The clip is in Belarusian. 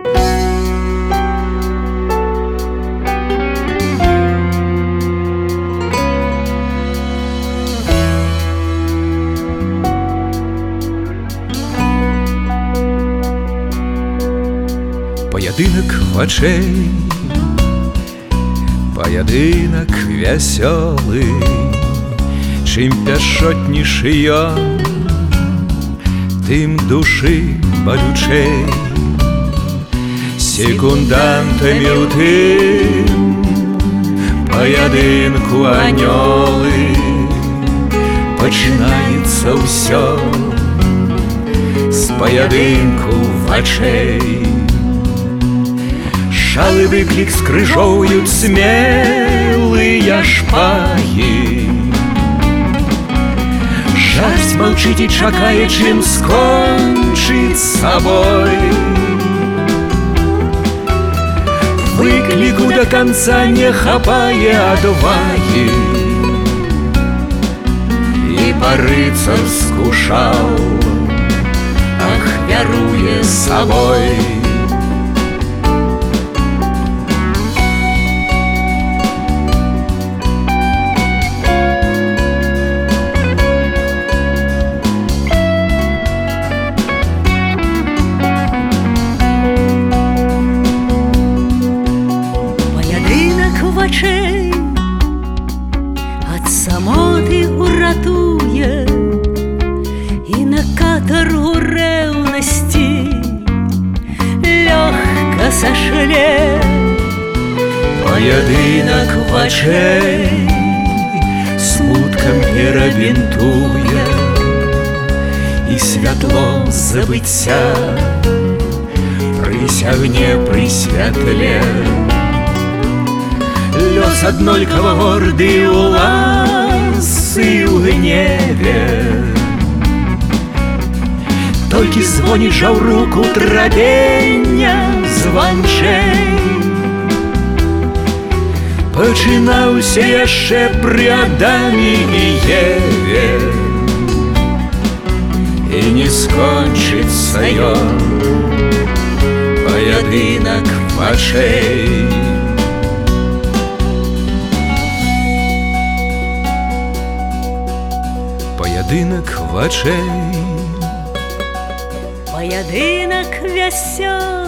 Поєдинок очей, поєдинок веселий, чим пяшотніший ён, тим душі болючей. Секундантами у тим поєдинку аньоли починається все з поєдинку очей. Шалы выклик скрыжовуют смелые шпаги. Жарсть молчит и чакает, чим скончить с собой. Выклику до конца не хапая отваги, и порыться скушал, ахвяруя собой. От самоти уратує і на каторгу ревності легко сошле. Поєдинок очей смутком перебинтує, і святло забыття присягне при святле. Лёс однолького гордый у ласы у гневе, толькі звонит жаўруку трапення званчэй. Пачынаўся яшчэ пры Адаме і Еве, і не скончыцца ён поєдинок очей. Поєдинок очей, поєдинок веселий.